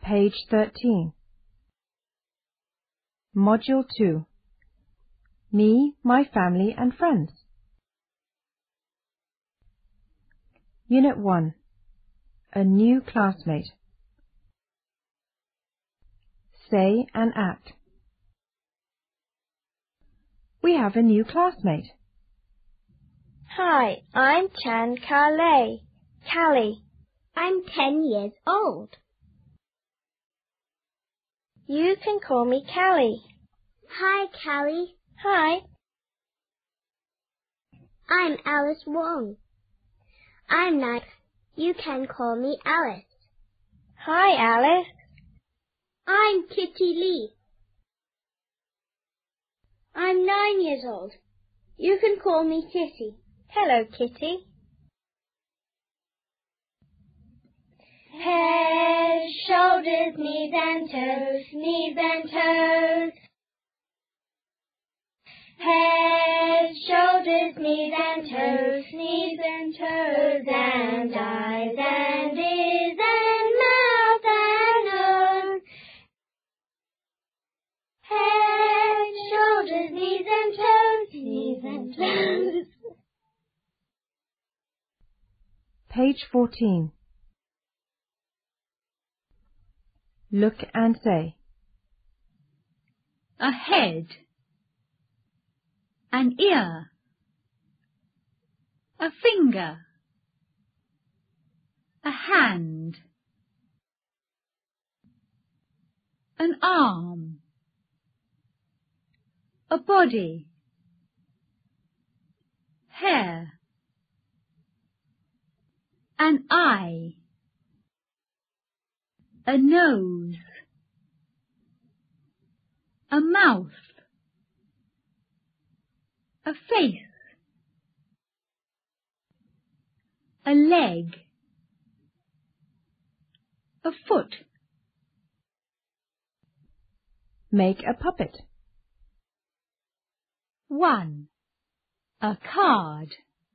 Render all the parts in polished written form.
Page 13. Module 2. Me, my family and friends. Unit 1. A new classmate. Say and act. We have a new classmate. Hi, I'm Chan Callie. I'm 10 years old. You can call me Callie. Hi, Callie. Hi. I'm Alice Wong. I'm 9. You can call me Alice. Hi, Alice. I'm Kitty Lee. I'm 9 years old. You can call me Kitty. Hello, Kitty. Head, shoulders, knees and toes. Head, shoulders, knees and toes, and eyes and ears and mouth and nose. Head, shoulders, knees and toes. Page 14. Look and say. A head, an ear, a finger, a hand, an arm, a body, hair, an eye, a nose, a mouth, a face, a leg, a foot. Make a puppet. 1. A card.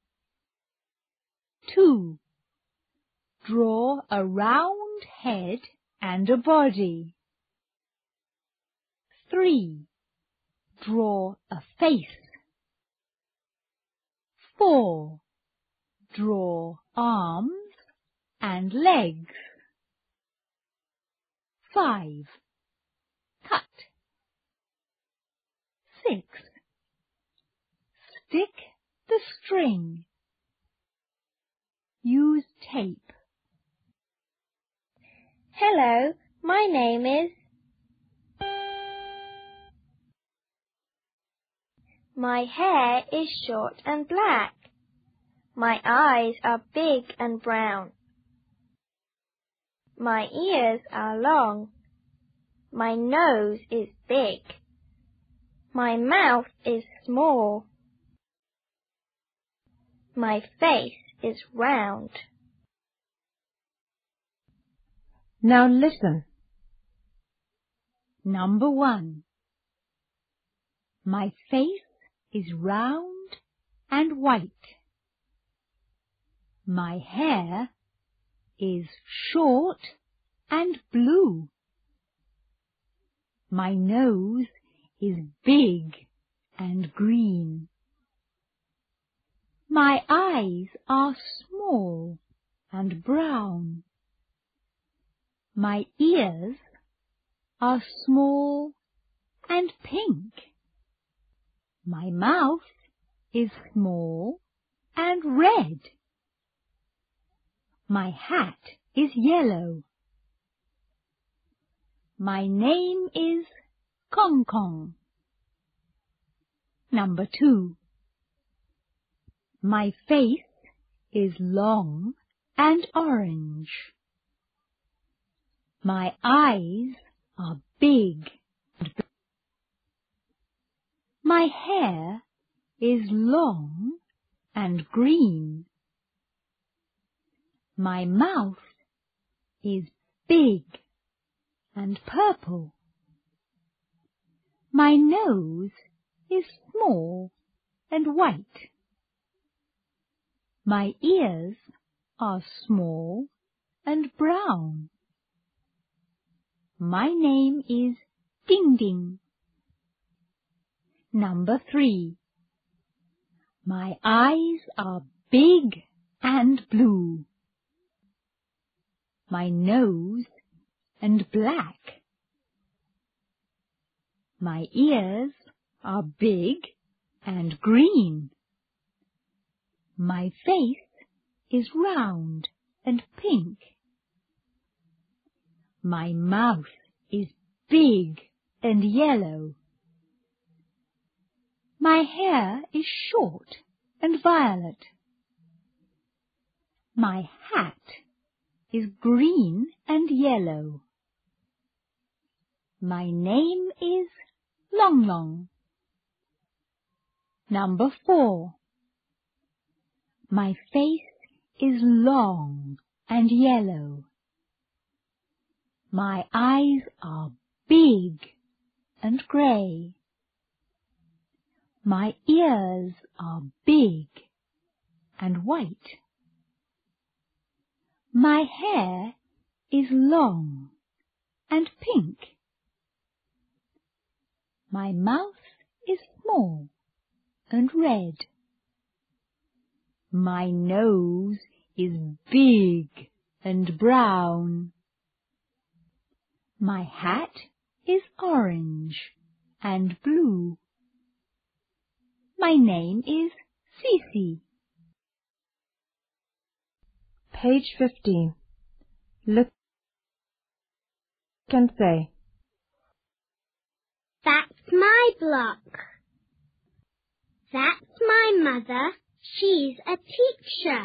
2. Draw a round head and a body. 3. Draw a face. 4. Draw arms and legs. 5. Cut. 6. Stick the string. Use tape. Hello, my name is... My hair is short and black. My eyes are big and brown. My ears are long. My nose is big. My mouth is small. My face is round. Now listen. Number 1. My face is round and white. My hair is short and blue. My nose is big and green. My eyes are small and brown. My ears are small and pink. My mouth is small and red. My hat is yellow. My name is Kong Kong. Number 2. My face is long and orange. My eyes are big and blue. My hair is long and green. My mouth is big and purple. My nose is small and white. My ears are small and brown. My name is Ding Ding. Number 3. My eyes are big and blue. My nose and black. My ears are big and green. My face is round and pink. My mouth is big and yellow. My hair is short and violet. My hat is green and yellow. My name is Long Long. Number 4. My face is long and yellow. My eyes are big and grey. My ears are big and white. My hair is long and pink. My mouth is small and red. My nose is big and brown. My hat is orange and blue. My name is Cece. Page 15. Look and say. That's my block. That's my mother. She's a teacher.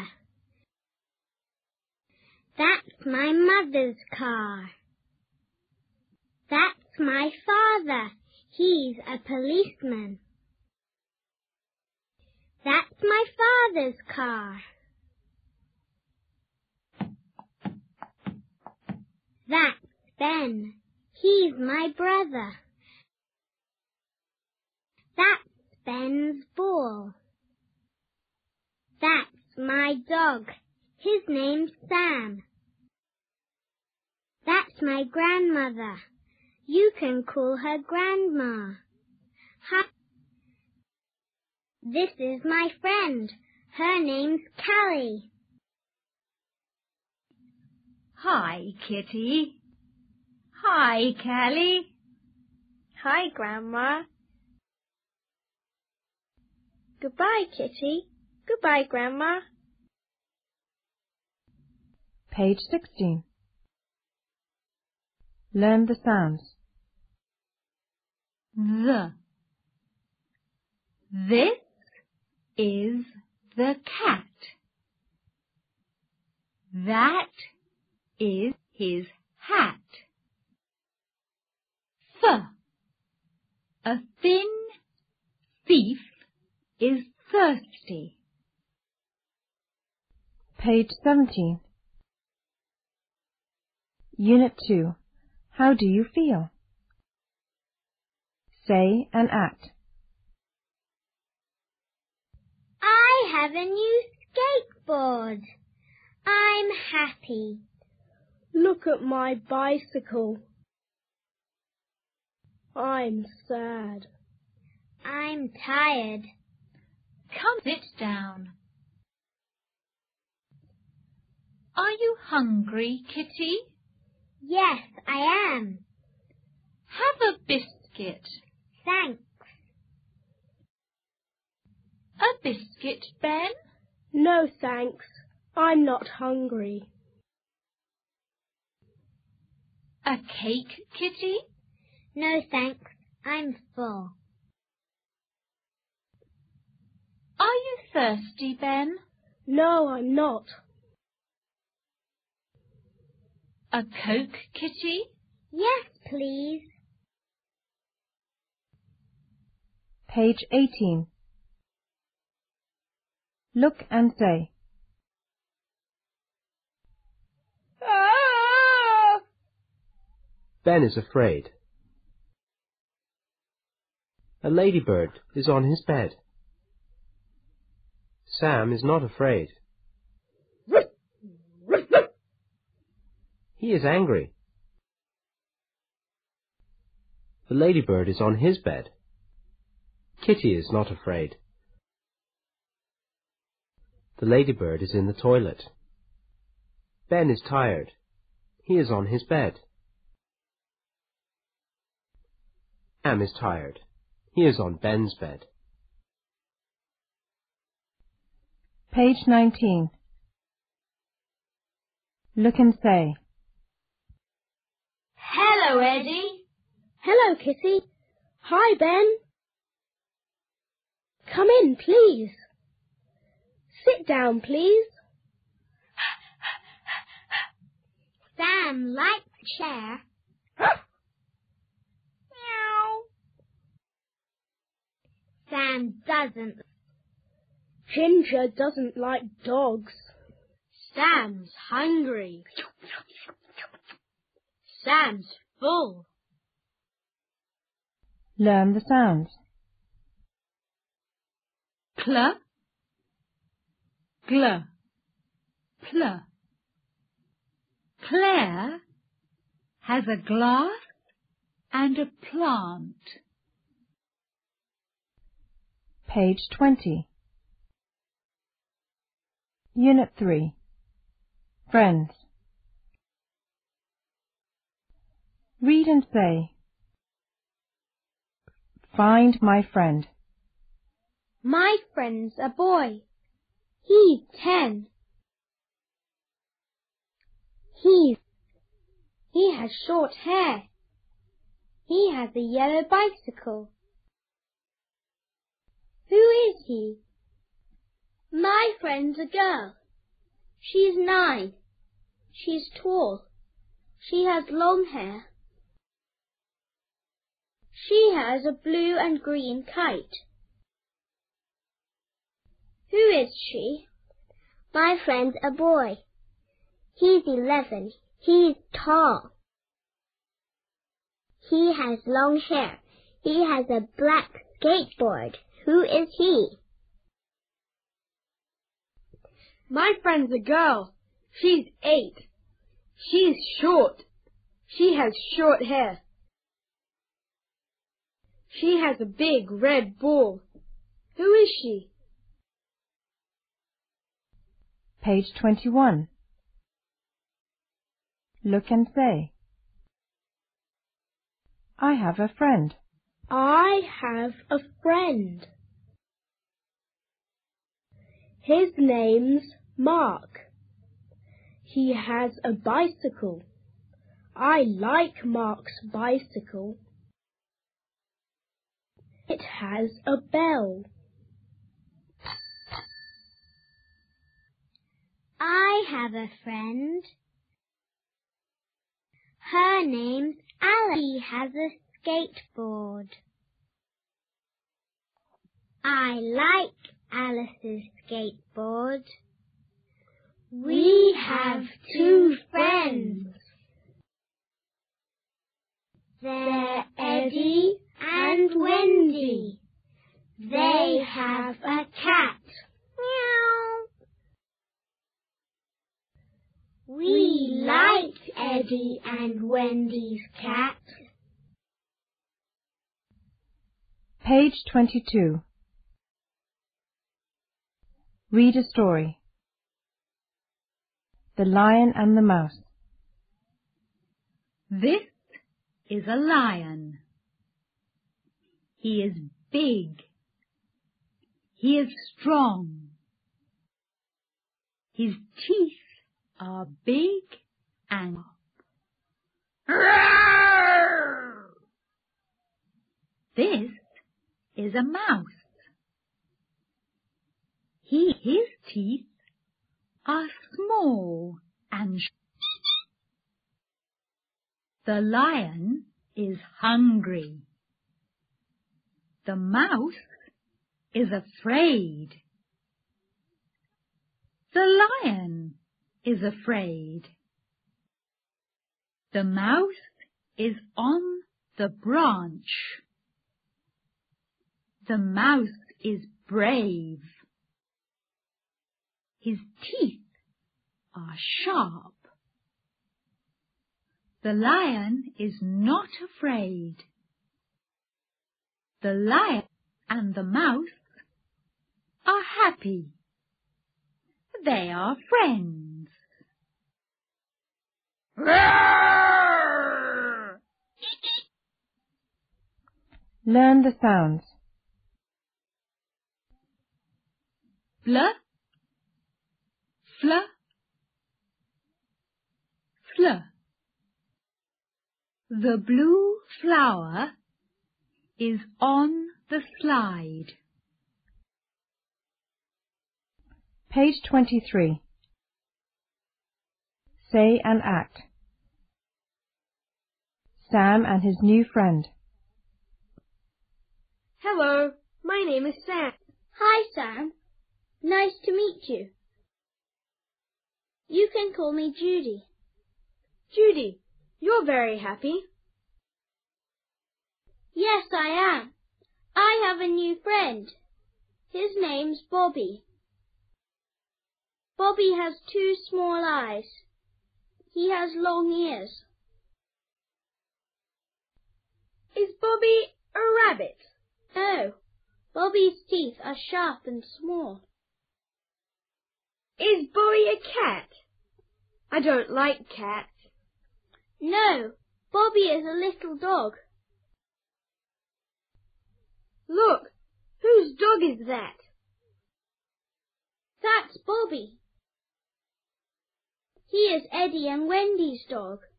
That's my mother's car. That's my father. He's a policeman. That's my father's car. That's Ben. He's my brother. That's Ben's ball. That's my dog. His name's Sam. That's my grandmother. You can call her Grandma. Hi. This is my friend. Her name's Callie. Hi, Kitty. Hi, Callie. Hi, Grandma. Goodbye, Kitty. Goodbye, Grandma. Page 16. Learn the sounds. This is the cat. That is his hat. A thin thief is thirsty. Page 17. Unit 2. How do you feel? Say and act. I have a new skateboard. I'm happy. Look at my bicycle. I'm sad. I'm tired. Come sit down. Are you hungry, Kitty? Yes, I am. Have a biscuit. Thanks. A biscuit, Ben? No, thanks. I'm not hungry. A cake, Kitty? No, thanks. I'm full. Are you thirsty, Ben? No, I'm not. A Coke, Kitty? Yes, please. Page 18. Look and say. Ah! Ben is afraid. A ladybird is on his bed. Sam is not afraid. He is angry. The ladybird is on his bed. Kitty is not afraid. The ladybird is in the toilet. Ben is tired. He is on his bed. Sam is tired. He is on Ben's bed. Page 19. Look and say. Hello, Eddie. Hello, Kitty. Hi, Ben. Come in, please. Sit down, please. Sam likes the chair. Meow. Sam doesn't. Ginger doesn't like dogs. Sam's hungry. Sam's full. Learn the sounds. Cl, gl, pl. Claire has a glass and a plant. Page 20. Unit 3. Friends. Read and say. Find my friend. My friend's a boy. He's 10. He has short hair. He has a yellow bicycle. Who is he? My friend's a girl. She's 9. She's tall. She has long hair. She has a blue and green kite. Who is she? My friend's a boy. He's 11. He's tall. He has long hair. He has a black skateboard. Who is he? My friend's a girl. She's 8. She's short. She has short hair. She has a big red ball. Who is she? Page 21. Look and say. I have a friend. I have a friend. His name's Mark. He has a bicycle. I like Mark's bicycle. It has a bell. I have a friend. Her name's Alice. She has a skateboard. I like Alice's skateboard. We have 2 friends. They're Eddie and Wendy. They have a cat. Meow. We like Eddie and Wendy's cat. Page 22. Read a story. The Lion and the Mouse. This is a lion. He is big. He is strong. His teeth are big and sharp. This is a mouse. His teeth are small and sharp. The lion is hungry. The mouse is afraid. The lion is afraid. The mouse is on the branch. The mouse is brave. His teeth are sharp. The lion is not afraid. The lion and the mouse are happy. They are friends. Learn the sounds. Fl, fl, fl. The blue flower is on the slide. Page 23. Say and act. Sam and his new friend. Hello, my name is Sam. Hi, Sam. Nice to meet you. You can call me Judy. Judy, you're very happy. Yes, I am. I have a new friend. His name's Bobby. Bobby has 2 small eyes. He has long ears. Is Bobby a rabbit? No, Bobby's teeth are sharp and small. Is Bobby a cat? I don't like cats. No, Bobby is a little dog. Look, whose dog is that? That's Bobby. He is Eddie and Wendy's dog.